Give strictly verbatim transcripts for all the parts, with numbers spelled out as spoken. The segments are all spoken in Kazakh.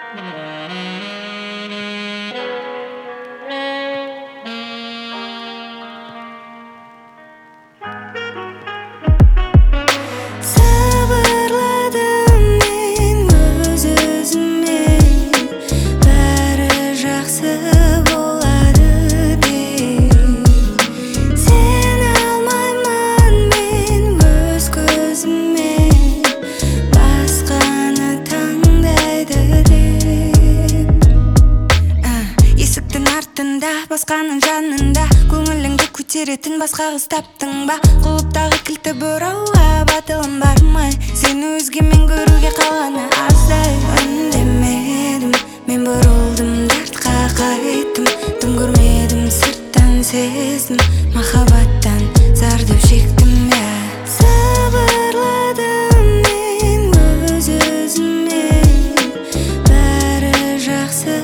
Басқаның жанында көңіліңді көтеретін басқа қыз таптың ба? Құлыптағы кілті бұрауға батылым бармай, сені өзгемен көруге қалғаны аздай. Үндемедім, мен бұрылдым, дартқа қайттым, дым көрмедім, сырттан сездім, махаббаттан зардап шектім, я сабырладым мен өз-өзіме, бәрі жақсы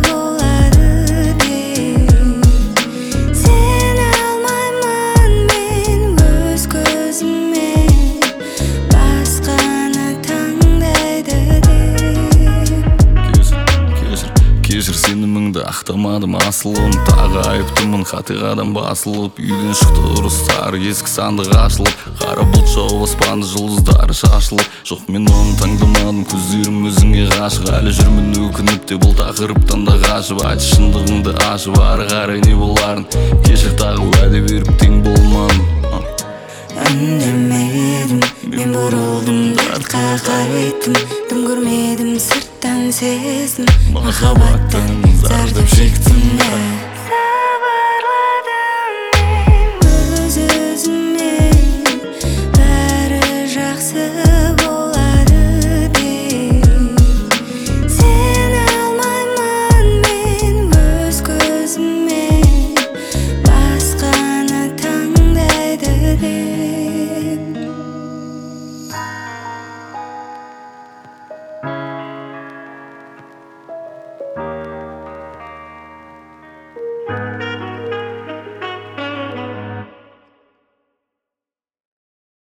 сеніміңді ақтамадым, асылым тағы айыптымын, қатиғадан басылып, үйден шықты ұрыстар, ескі сандық ашылып, қара бұлт жауып аспанды жұлдыздары шашылып. Жоқ, мен оны таңдамадым, көздерім өзіңе ғашық, әлі жүрмін өкініп те бұл тақырыптан да қашып. Айт шындығыңды ашып, ары қарай не боларын кешір, тағы уәде беріп тең болмадым. Үндемедім, мен бұрылдым, дартқа қайттым, дым көрмедім, сырттан сездім, махаббаттан зардап шектім, я